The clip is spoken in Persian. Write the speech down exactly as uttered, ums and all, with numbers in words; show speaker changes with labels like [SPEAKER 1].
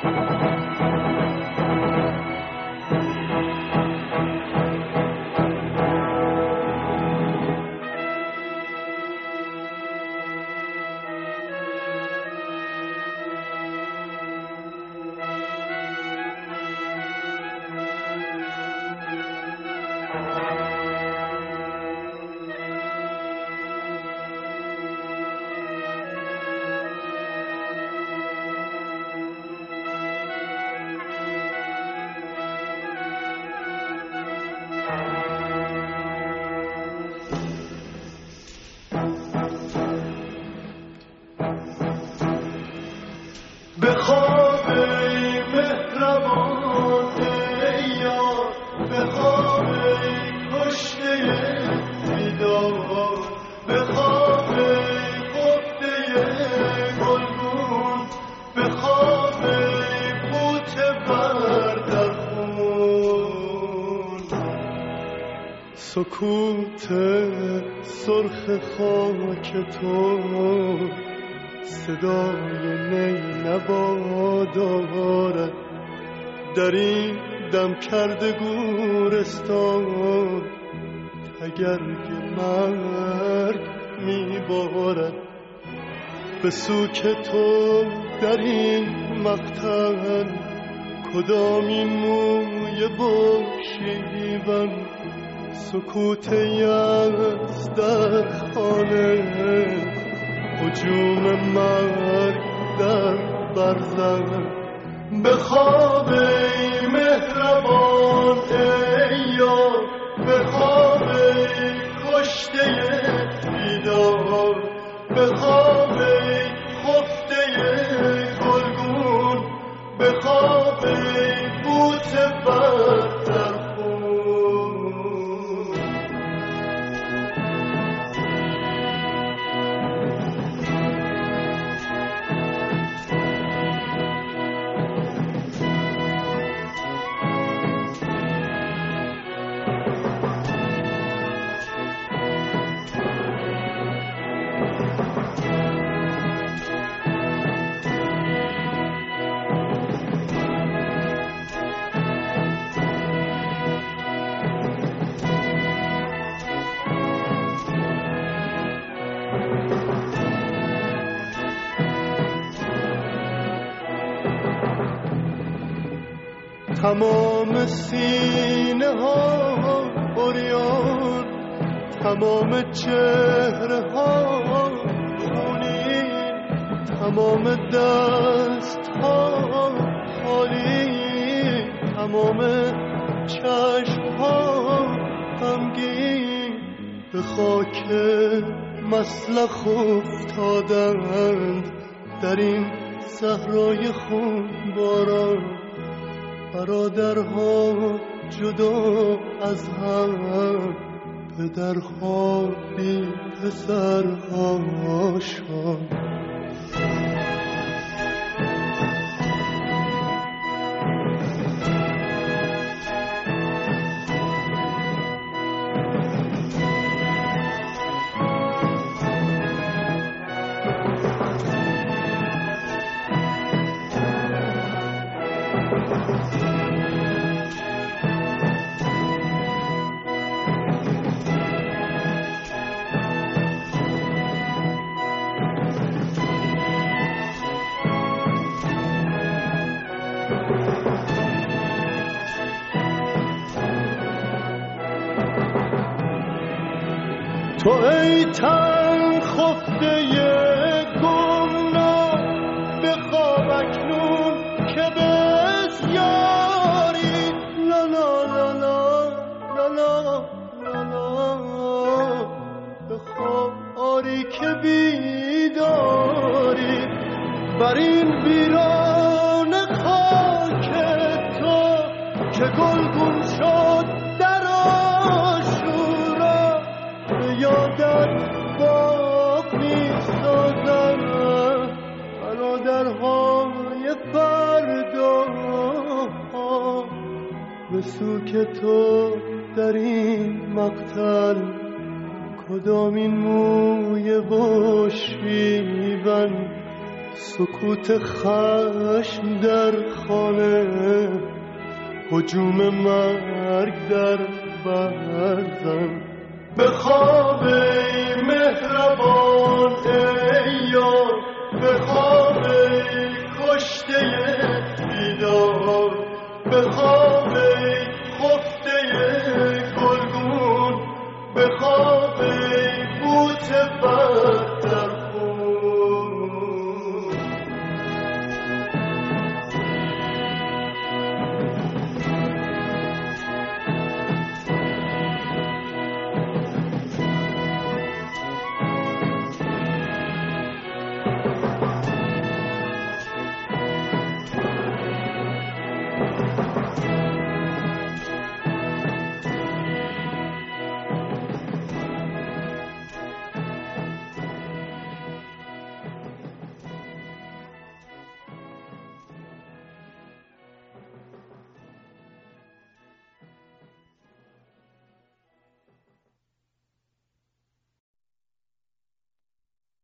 [SPEAKER 1] سکوت سرخ خاک تو صدای نی نوا دارد در این دم کرده گورستان تگرگ مرگ میبارد به سوک تو در این مقتل کدامین موی باشیون سکوت یأس در خانه هجوم مرگ در برزن به خواب ای مهربان ای یار به خواب ای کشته بیدار به خواب ای خفته گلگون به خواب ای بوت بر در تمام سینه ها عریان تمام چهره ها خونین تمام دست ها خالی تمام چشم ها غمگین به خاک مسلخ افتادند در این صحرای خون باران برادرها جدا از هم پدرها بی پسرهاشان تو ای تن خفته گمنام به خواب اکنون که بسیاری لا لا لا لا لا لا لا به خواب آری که بیداری بر این ویران خاک تو که گلگون شد در آشورا یادت باق می‌سازم برادرهای فردا به سوک تو در این مقتل کدامین موی و شیون سکوت خشم در خانه، هجوم مرگ در برزن. به خواب ای مهربان ای یار، به خواب ای کشته بیدار، به خواب